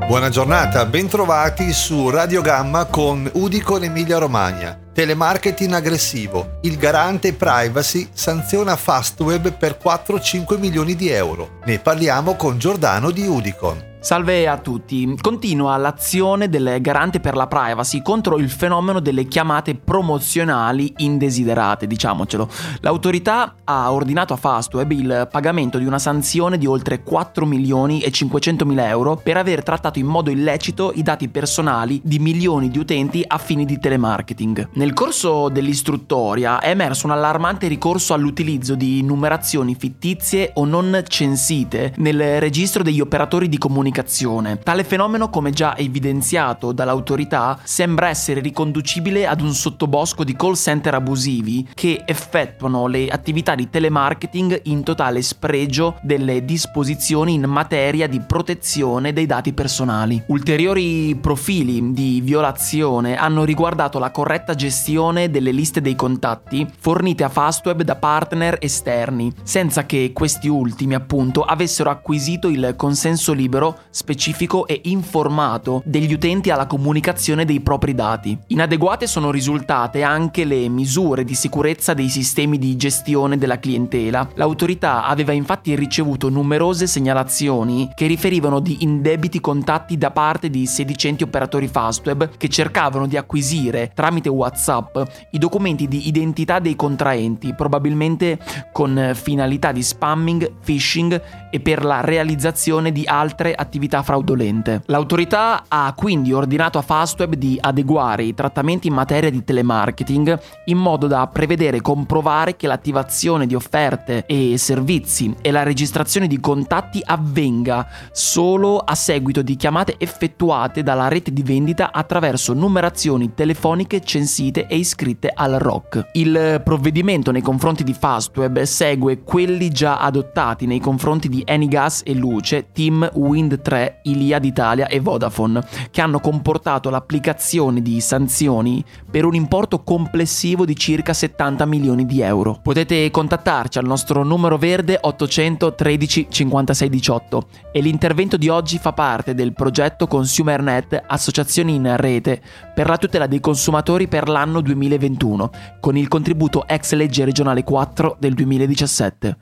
Buona giornata, bentrovati su Radio Gamma con Udicon Emilia Romagna. Telemarketing aggressivo. Il garante privacy sanziona Fastweb per 4-5 milioni di euro. Ne parliamo con Giordano di Udicon. Salve a tutti. Continua l'azione del garante per la privacy contro il fenomeno delle chiamate promozionali indesiderate, diciamocelo. L'autorità ha ordinato a Fastweb il pagamento di una sanzione di oltre 4 milioni e 500 mila euro per aver trattato in modo illecito i dati personali di milioni di utenti a fini di telemarketing. Nel corso dell'istruttoria è emerso un allarmante ricorso all'utilizzo di numerazioni fittizie o non censite nel registro degli operatori di comunicazione. Tale fenomeno, come già evidenziato dall'autorità, sembra essere riconducibile ad un sottobosco di call center abusivi che effettuano le attività di telemarketing in totale spregio delle disposizioni in materia di protezione dei dati personali. Ulteriori profili di violazione hanno riguardato la corretta gestione delle liste dei contatti fornite a Fastweb da partner esterni, senza che questi ultimi, appunto, avessero acquisito il consenso libero, specifico e informato degli utenti alla comunicazione dei propri dati. Inadeguate sono risultate anche le misure di sicurezza dei sistemi di gestione della clientela. L'autorità aveva infatti ricevuto numerose segnalazioni che riferivano di indebiti contatti da parte di sedicenti operatori Fastweb che cercavano di acquisire tramite WhatsApp i documenti di identità dei contraenti, probabilmente con finalità di spamming, phishing e per la realizzazione di altre attività fraudolente. L'autorità ha quindi ordinato a Fastweb di adeguare i trattamenti in materia di telemarketing in modo da prevedere e comprovare che l'attivazione di offerte e servizi e la registrazione di contatti avvenga solo a seguito di chiamate effettuate dalla rete di vendita attraverso numerazioni telefoniche censite e iscritte al ROC. Il provvedimento nei confronti di Fastweb segue quelli già adottati nei confronti di Enigas e Luce, Team Wind 3, Iliad Italia e Vodafone, che hanno comportato l'applicazione di sanzioni per un importo complessivo di circa 70 milioni di euro. Potete contattarci al nostro numero verde 800 13 56 18 e l'intervento di oggi fa parte del progetto ConsumerNet, associazioni in rete per la tutela dei consumatori per l'anno 2021, con il contributo ex legge regionale 4 del 2017.